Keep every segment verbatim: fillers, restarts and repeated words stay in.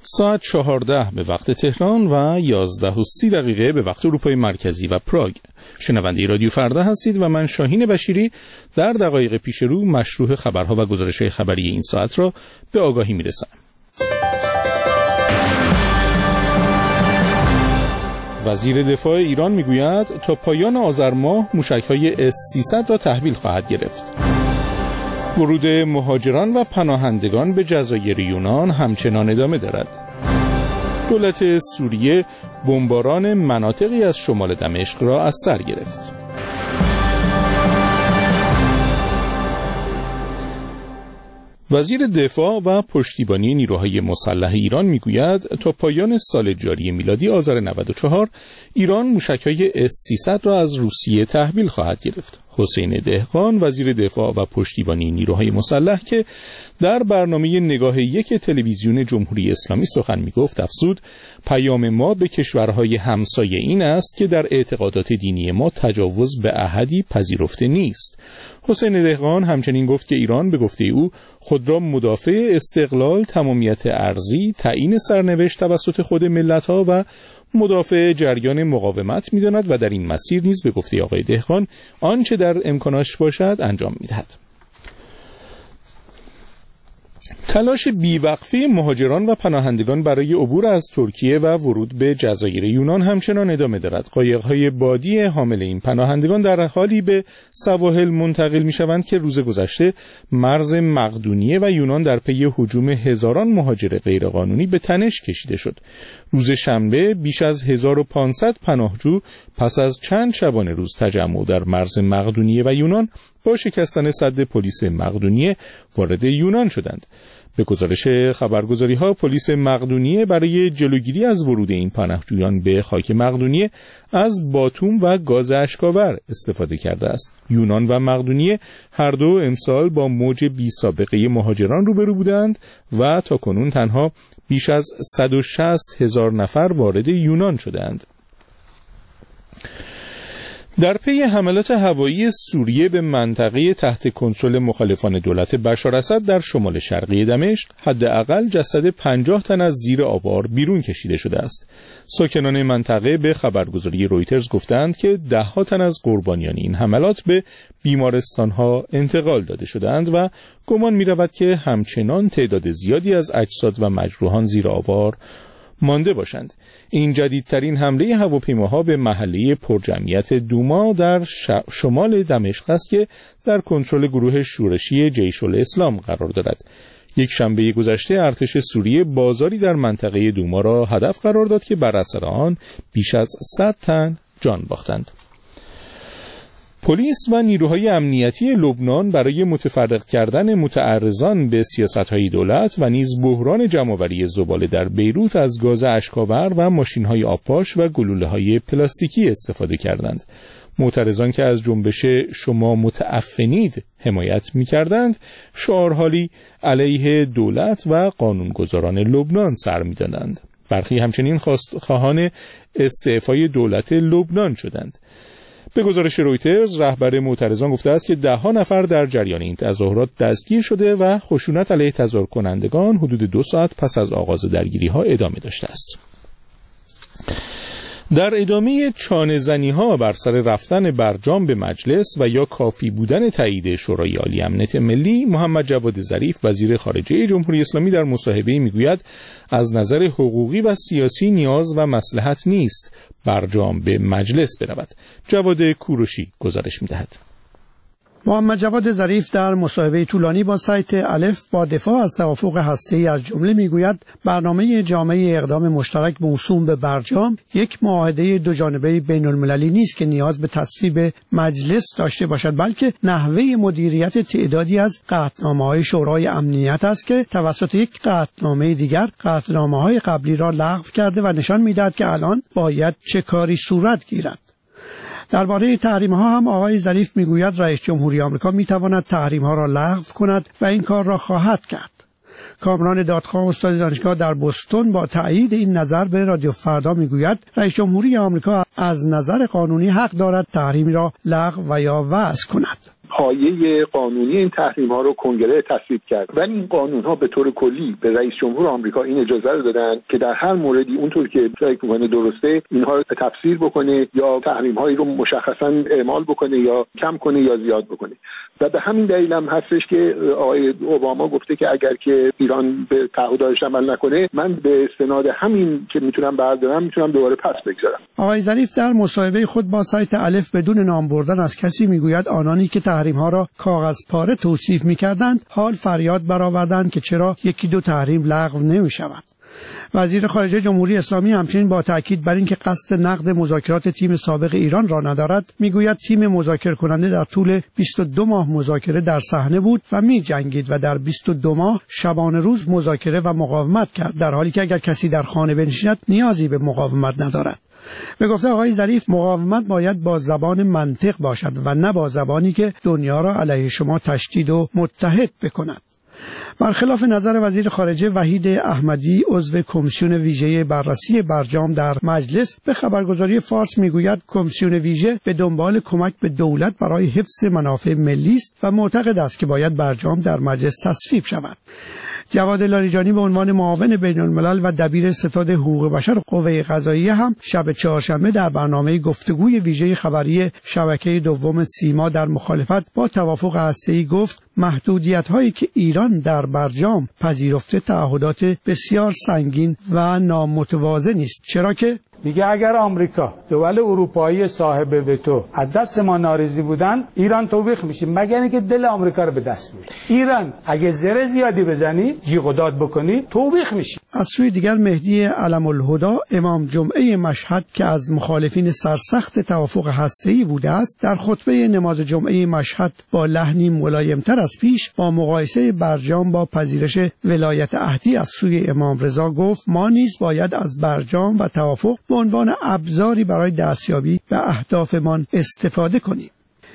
ساعت چهارده به وقت تهران و یازده و سی دقیقه به وقت اروپای مرکزی و پراگ. شنونده رادیو فردا هستید و من شاهین بشیری در دقایق پیش رو مشروع خبرها و گزارش‌های خبری این ساعت را به آگاهی می‌رسانم. وزیر دفاع ایران میگوید تا پایان آذر ماه موشک‌های اس سیصد را تحویل خواهد گرفت. ورود مهاجران و پناهندگان به جزایر یونان همچنان ادامه دارد. دولت سوریه بمباران مناطقی از شمال دمشق را از سر گرفت. وزیر دفاع و پشتیبانی نیروهای مسلح ایران میگوید تا پایان سال جاری میلادی آذر نود و چهار ایران موشک‌های اس سیصد را از روسیه تحویل خواهد گرفت. حسین دهقان وزیر دفاع و پشتیبانی نیروهای مسلح که در برنامه نگاه یک تلویزیون جمهوری اسلامی سخن میگفت افزود پیام ما به کشورهای همسایه این است که در اعتقادات دینی ما تجاوز به احدی پذیرفته نیست. حسین دهقان همچنین گفت که ایران به گفته او خود را مدافع استقلال، تمامیت ارضی، تعیین سرنوشت توسط خود ملت‌ها و مدافع جریان مقاومت می‌داند و در این مسیر نیز به گفته آقای دهقان آنچه در امکانش باشد انجام می‌دهد. تلاش بیوقفه مهاجران و پناهندگان برای عبور از ترکیه و ورود به جزایر یونان همچنان ادامه دارد. قایق‌های بادی حامل این پناهندگان در حالی به سواحل منتقل می‌شوند که روز گذشته مرز مقدونیه و یونان در پی هجوم هزاران مهاجر غیرقانونی به تنش کشیده شد. روز شنبه بیش از هزار و پانصد پناهجو پس از چند شبانه روز تجمع در مرز مقدونیه و یونان با شکستن سد پلیس مقدونیه وارد یونان شدند. به گزارش خبرگزاری‌ها پلیس مقدونیه برای جلوگیری از ورود این پناهجویان به خاک مقدونیه از باتوم و گاز اشک‌آور استفاده کرده است. یونان و مقدونیه هر دو امسال با موج بی سابقه مهاجران روبرو بودند و تاکنون تنها بیش از صد و شصت هزار نفر وارد یونان شدند. در پی حملات هوایی سوریه به منطقه تحت کنترل مخالفان دولت بشار اسد در شمال شرقی دمشق حداقل جسد پنجاه تن از زیر آوار بیرون کشیده شده است. ساکنان منطقه به خبرگزاری رویترز گفتند که ده ها تن از قربانیان این حملات به بیمارستان‌ها انتقال داده شدند و گمان می‌رود که همچنان تعداد زیادی از اجساد و مجروحان زیر آوار مانده باشند. این جدیدترین حمله هواپیماها به محله پرجمعیت دوما در شمال دمشق است که در کنترل گروه شورشی جیش الاسلام قرار دارد. یک شنبه گذشته ارتش سوریه بازاری در منطقه دوما را هدف قرار داد که بر اثر آن بیش از صد تن جان باختند. پلیس و نیروهای امنیتی لبنان برای متفرق کردن متعرضان به سیاست‌های دولت و نیز بحران جمع‌آوری زباله در بیروت از گاز اشک‌آور و ماشین‌های آبپاش و گلوله‌های پلاستیکی استفاده کردند. معترضان که از جنبش شما متعفنید حمایت می‌کردند، شعارهایی علیه دولت و قانونگذاران لبنان سر می‌دادند. برخی همچنین خواهان استعفای دولت لبنان شدند. به گزارش رویترز رهبر معترضان گفته است که ده ها نفر در جریان این تظاهرات دستگیر شده و خشونت علیه تظاهر کنندگان حدود دو ساعت پس از آغاز درگیری ها ادامه داشته است. در ادامه چانه زنی ها بر سر رفتن برجام به مجلس و یا کافی بودن تایید شورای عالی امنیت ملی، محمد جواد ظریف وزیر خارجه جمهوری اسلامی در مصاحبه‌ای میگوید از نظر حقوقی و سیاسی نیاز و مصلحت نیست برجام به مجلس برود. جواد کوروشی گزارش می‌دهد. محمد جواد ظریف در مصاحبه طولانی با سایت الف با دفاع از توافق هسته‌ای از جمله میگوید برنامه جامعه اقدام مشترک موسوم به برجام یک معاهده دوجانبه بین‌المللی نیست که نیاز به تصویب مجلس داشته باشد، بلکه نحوه مدیریت تعدادی از قطعنامه‌های شورای امنیت است که توسط یک قطعنامه دیگر قطعنامه‌های قبلی را لغو کرده و نشان می‌دهد که الان باید چه کاری صورت گیرد. درباره تحریم‌ها هم آقای ظریف میگوید رئیس جمهوری آمریکا میتواند تحریم‌ها را لغو کند و این کار را خواهد کرد. کامران دادخواه استاد دانشگاه در بوستون با تایید این نظر به رادیو فردا میگوید رئیس جمهوری آمریکا از نظر قانونی حق دارد تحریمی را لغو و یا وضع کند. پایه قانونی این تحریم ها رو کنگره تصویب کرد، ولی این قانون ها به طور کلی به رئیس جمهور آمریکا این اجازه رو دادن که در هر موردی اونطور که فکر می‌کنه درسته اینها رو تفسیر بکنه یا تحریم هایی رو مشخصاً اعمال بکنه یا کم کنه یا زیاد بکنه. و به همین دلیل هم هستش که آقای اوباما گفته که اگر که ایران به تعهداتش عمل نکنه، من به استناد همین که میتونم بردارم میتونم دوباره پس بگذارم. آقای ظریف در مصاحبه خود با سایت الف بدون نام بردن از کسی میگوید آنانی که تحریم ها را کاغذ پاره توصیف میکردند حال فریاد برآوردند که چرا یکی دو تحریم لغو نمیشود. وزیر خارجه جمهوری اسلامی همچنین با تاکید بر اینکه قصد نقد مذاکرات تیم سابق ایران را ندارد، میگوید تیم مذاکره کننده در طول بیست و دو ماه مذاکره در صحنه بود و می‌جنگید و در بیست و دو ماه شبانه روز مذاکره و مقاومت کرد، در حالی که اگر کسی در خانه بنشیند نیازی به مقاومت ندارد. به گفته آقای ظریف مقاومت باید با زبان منطق باشد و نه با زبانی که دنیا را علیه شما تشدید و متحد بکند. برخلاف نظر وزیر خارجه وحید احمدی عضو کمیسیون ویژه بررسی برجام در مجلس، به خبرگزاری فارس میگوید کمیسیون ویژه به دنبال کمک به دولت برای حفظ منافع ملی است و معتقد است که باید برجام در مجلس تصویب شود. جواد لاریجانی به عنوان معاون بین الملل و دبیر ستاد حقوق بشر قوه قضاییه هم شب چهارشنبه در برنامه گفتگوی ویژه خبری شبکه دوم سیما در مخالفت با توافق هسته‌ای گفت محدودیت‌هایی که ایران در برجام پذیرفته تعهدات بسیار سنگین و نامتوازن است، چرا که میگه اگر آمریکا، دول اروپایی صاحب وتو از دست ما ناراضی بودن، ایران توبیخ میشه، مگر اینکه دل آمریکا رو به دست میاره. ایران اگه زره زیادی بزنی، جیغ و داد بکنی، توبیخ میشی. از سوی دیگر مهدی علم الهدی امام جمعه مشهد که از مخالفین سرسخت توافق هسته‌ای بوده است، در خطبه نماز جمعه مشهد با لحنی ملایمتر از پیش با مقایسه برجام با پذیرش ولایت عهدی از سوی امام رضا گفت ما نیز باید از برجام و توافق به عنوان ابزاری برای دستیابی به اهدافمان استفاده کنیم.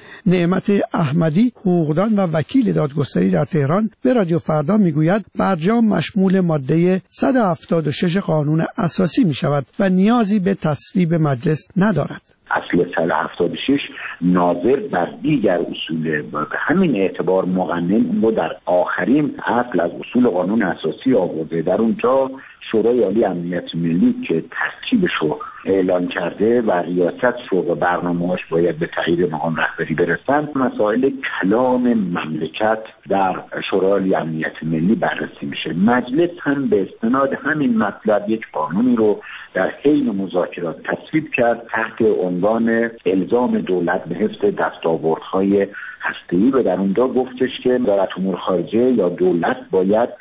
نعمت احمدی حقوقدان و وکیل دادگستری در تهران به رادیو فردا میگوید برجام مشمول ماده صد و هفتاد و شش قانون اساسی می شود و نیازی به تصویب مجلس ندارد. اصل صد و هفتاد و شش ناظر بر دیگر اصول، به همین اعتبار مقنن رو در آخرین اصل از اصول قانون اساسی آورده. در اونجا شورای عالی امنیت ملی که ترکیبش رو اعلان کرده و ریاستش رو و برنامه‌اش باید به تغییر مقام رهبری برسند، مسائل کلان مملکت در شورای عالی امنیت ملی بررسی میشه. مجلس هم به استناد همین مطلب یک قانونی رو در حین مذاکرات تصویب کرد تحت عنوان الزام دولت به حفظ دستاوردهای هسته‌ای و در اونجا گفتش که وزارت امور خارجه یا دولت باید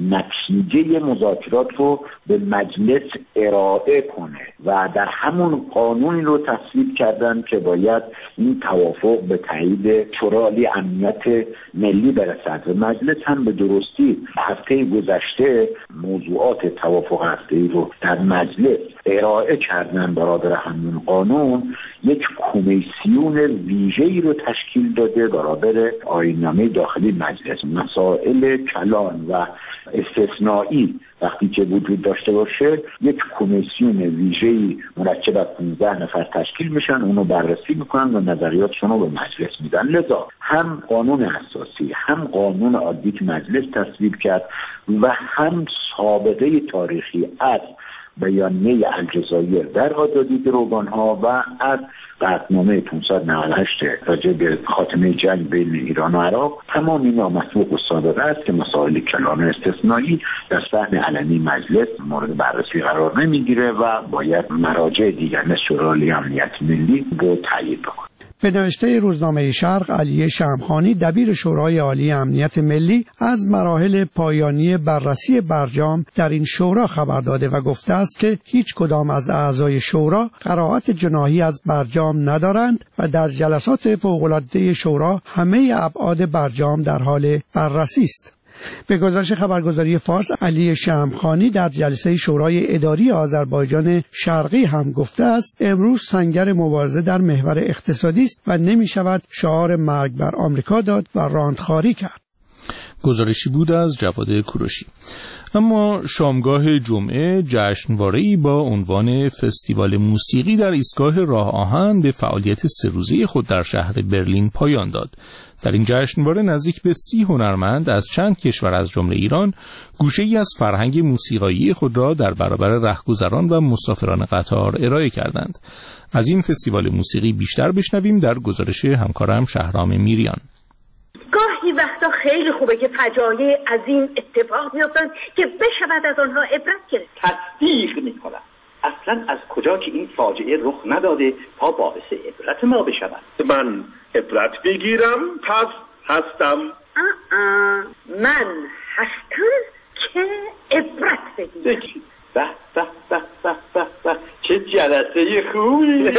نتیجه مذاکرات رو به مجلس ارائه کنه و در همون قانونی رو تصویب کردن که باید این توافق به تایید شورای عالی امنیت ملی برسد و مجلس هم به درستی هفته گذشته موضوعات توافق هسته‌ای رو در مجلس ارائه کردن. برابر همون قانون یک کمیسیون ویژه‌ای رو تشکیل داده برابر آیین‌نامه داخلی مجلس. مسائل کلان و استثنایی وقتی که وجود داشته باشه یک کمیسیون ویژه‌ای مرکب از پانزده نفر تشکیل میشن، اونو بررسی میکنن و نظریاتشون رو به مجلس میدن. لذا هم قانون اساسی هم قانون عادی که مجلس تصویب کرد و هم سابقه تاریخی از بیانیه الجزایر در آزادی گروگان‌ها و از قطعنامه پانصد و نود و هشت راجع به خاتمه جنگ بین ایران و عراق، تمام اینا مسبوق و صادقه است که مسائل کلان استثنایی در صحن علنی مجلس مورد بررسی قرار نمیگیره و باید مراجع دیگر مثل شورای عالی امنیت ملی رو تایید بکنه. به نوشته روزنامه شرق، علی شمخانی دبیر شورای عالی امنیت ملی از مراحل پایانی بررسی برجام در این شورا خبر داده و گفته است که هیچ کدام از اعضای شورا قرائت جناحی از برجام ندارند و در جلسات فوق‌العاده شورا همه ابعاد برجام در حال بررسی است. به گزارش خبرگزاری فارس، علی شمخانی در جلسه شورای اداری آذربایجان شرقی هم گفته است امروز سنگر مبارزه در محور اقتصادی است و نمی شود شعار مرگ بر آمریکا داد و راندخاری کرد. گزارشی بود از جواد کوروشی. اما شامگاه جمعه جشنواره‌ای با عنوان فستیوال موسیقی در ایستگاه راه آهن به فعالیت سه روزه خود در شهر برلین پایان داد. در این جشنواره نزدیک به سی هنرمند از چند کشور از جمله ایران گوشه‌ای از فرهنگ موسیقایی خود را در برابر رهگذران و مسافران قطار ارائه کردند. از این فستیوال موسیقی بیشتر بشنویم در گزارش همکارم شهرام میریان. گاهی وقتا خیلی خوبه که فجایع عظیم اتفاق بیفتن که بشود از آنها عبرت گرفت. تصدیق میکنم. اصلا از کجا که این فاجعه رخ نداده تا باعث عبرت ما بشود؟ من عبرت بگیرم پس هستم. آه آه. من هستم که عبرت بگیرم. به به به به به به چه جلسه خوبی.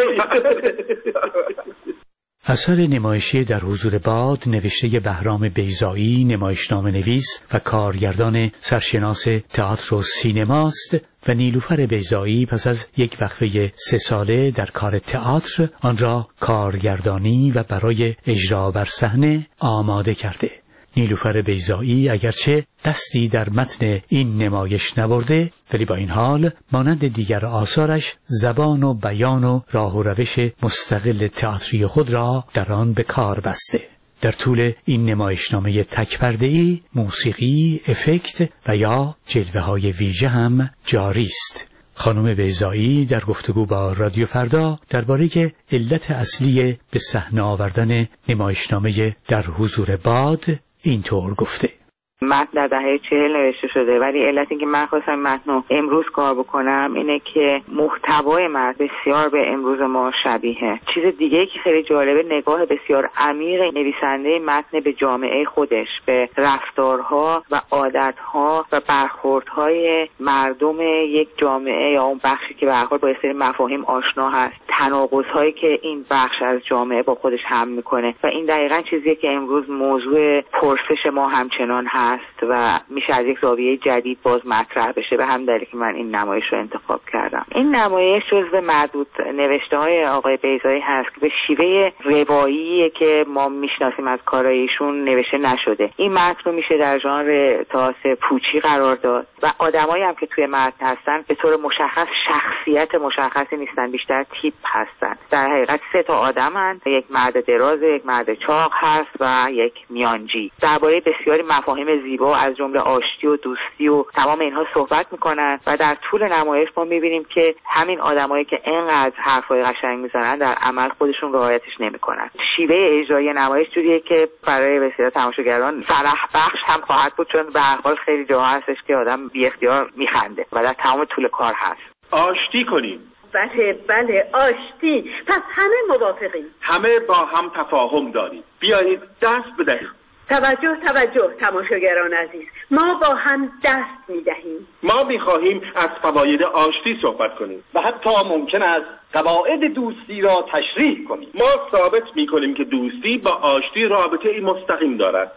اثر نمایشی در حضور باد نوشته بهرام بیضایی، نمایشنامه نویس و کارگردان سرشناس تئاتر و سینماست و نیلوفر بیضایی پس از یک وقفه سه ساله در کار تئاتر آن را کارگردانی و برای اجرا بر صحنه آماده کرده. نیلوفر بیضایی اگرچه دستی در متن این نمایش نبرده، ولی با این حال مانند دیگر آثارش زبان و بیان و راه و روش مستقل تئاتری خود را در آن به کار بسته. در طول این نمایشنامه تک‌پرده‌ای موسیقی، افکت و یا جلوه‌های ویژه هم جاری است. خانم بیضایی در گفتگو با رادیو فردا درباره علت اصلی به صحنه آوردن نمایشنامه در حضور باد اینطور گفته: متن در دهه چهل نوشته شده، ولی علت اینکه من خواستم متن رو امروز کار بکنم اینه که محتوای متن بسیار به امروز ما شبیه. چیز دیگه‌ای که خیلی جالبه نگاه بسیار عمیق نویسنده متن به جامعه خودش، به رفتارها و عادتها و برخوردهای مردم یک جامعه یا اون بخشی که به هر حال با سری مفاهیم آشنا هست، تناقض‌هایی که این بخش از جامعه با خودش حمل میکنه و این دقیقاً چیزیه که امروز موضوع پرسش ما همچنان هست و میشه از یک زاویه جدید باز مطرح بشه. به هم دلیلی که من این نمایش رو انتخاب کردم. این نمایش جزو معدود نوشته‌های آقای بیضایی هست که به شیوه روایی که ما میشناسیم از کارهای ایشون نوشته نشده. این متن رو میشه در ژانر تئاتر پوچی قرار داد و آدمایی هم که توی متن هستن به طور مشخص شخصیت مشخصی نیستن، بیشتر تیپ هستن. در حقیقت سه تا آدمن، یک مرد دراز، یک مرد چاق هست و یک میانجی. درباره بسیاری مفاهیم زیبا از جمله آشتی و دوستی و تمام اینها صحبت میکنن و در طول نمایش ما میبینیم که همین آدمایی که اینقدر حرفای قشنگ میزنن در عمل خودشون رعایتش نمیکنن. شیوه اجرایی نمایش جوریه که برای بسیار تماشاگران فرح بخش هم خواهد بود، چون به هر حال خیلی جاها هستش که آدم بی اختیار میخنده و در تمام طول کار هست. آشتی کنیم. بله بله آشتی. پس همه موافقیم، همه با هم تفاهم داریم. بیایید دست بدهیم. توجه توجه تماشاگران عزیز، ما با هم دست میدهیم. ما میخواهیم از فواید آشتی صحبت کنیم و حتی ممکن است قواعد دوستی را تشریح کنیم. ما ثابت میکنیم که دوستی با آشتی رابطه ای مستقیم دارد.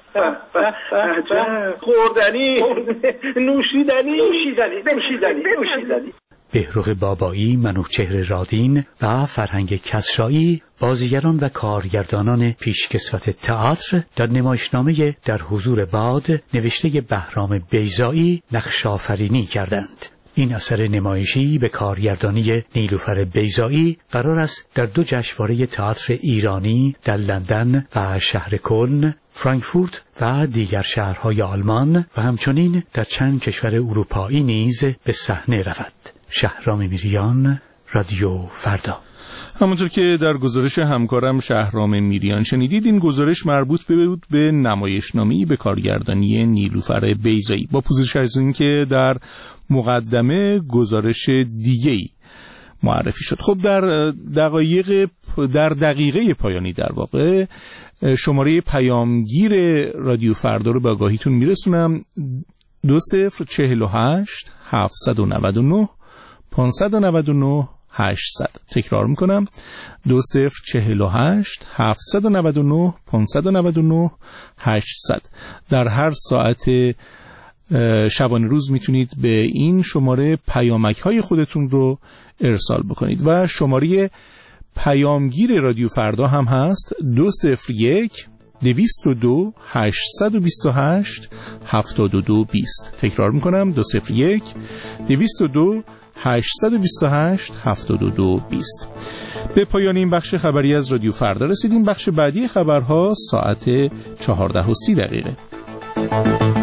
خوردنی، نوشیدنی، نوشیدنی، نوشیدنی، نوشیدنی. بهروق بابایی، منوچهر رادین و فرهنگ کسرایی بازیگران و کارگردانان پیشکسوت تئاتر در نمایشنامه در حضور باد نوشته بهرام بیضایی نقش آفرینی کردند. این اثر نمایشی به کارگردانی نیلوفر بیضایی قرار است در دو جشنواره تئاتر ایرانی در لندن و شهر کلن، فرانکفورت و دیگر شهرهای آلمان و همچنین در چند کشور اروپایی نیز به صحنه رود. شهرام میریان، رادیو فردا. همونطور که در گزارش همکارم شهرام میریان شنیدید، این گزارش مربوط بود به نمایشنامه‌ای به کارگردانی نیلوفر بیضایی با پوزش از این که در مقدمه گزارش دیگه‌ای معرفی شد. خب در دقایق در دقیقه پایانی در واقع شماره پیامگیر رادیو فردا رو به آگاهیتون میرسونم. دو صفر چهل و هشت هفتصد و نود و نه پانصد و نود و نه هشتصد. تکرار میکنم: دو صفر چهل و هشت هفتصد و نود و نه پانصد و نود و نه هشتصد. در هر ساعت شبانه روز میتونید به این شماره پیامک های خودتون رو ارسال بکنید و شماره پیامگیر رادیو فردا هم هست: دو صفر یک دویست و دو هشتصد و بیست و هشت هفتاد و دو بیست. تکرار میکنم دو صفر یک دویست و دو هشتصد و بیست و هشت هفتاد و دو بیست. به پایان این بخش خبری از رادیو فردا رسیدیم. بخش بعدی خبرها ساعت چهارده و سی دقیقه.